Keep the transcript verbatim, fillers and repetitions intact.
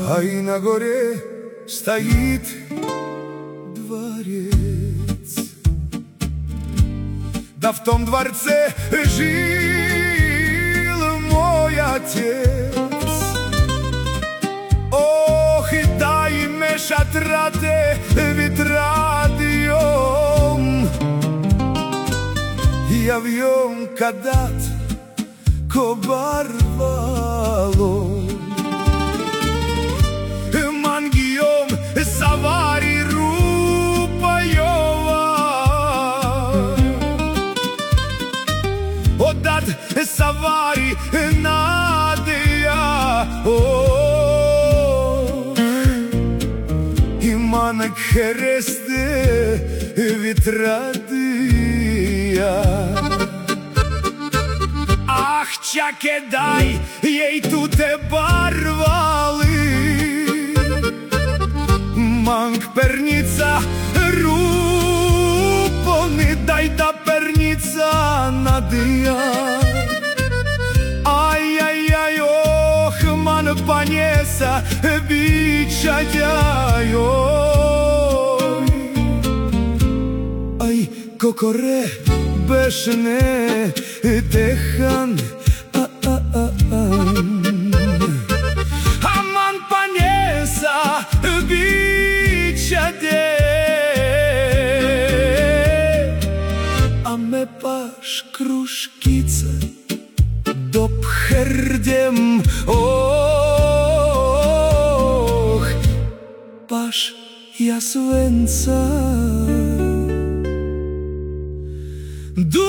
а и на горе стоит дворец. Да в том дворце жил мой отец. Ох, и дай ме шатрате витрадиом, и авион кадат кобарвало. Мангиом савари рупайова, одат савари надия. Иман хересте витрадия. Ах, чаке дай ей туте барвали. Манг перница рупони, дай да перница надия. Ай-яй-яй, ох, ман панеса бичадяй. Ай, кокоре бешне техан. Аман панеса бичаде. Аме паш кружкица допхердем. Ох, паш ясвенца.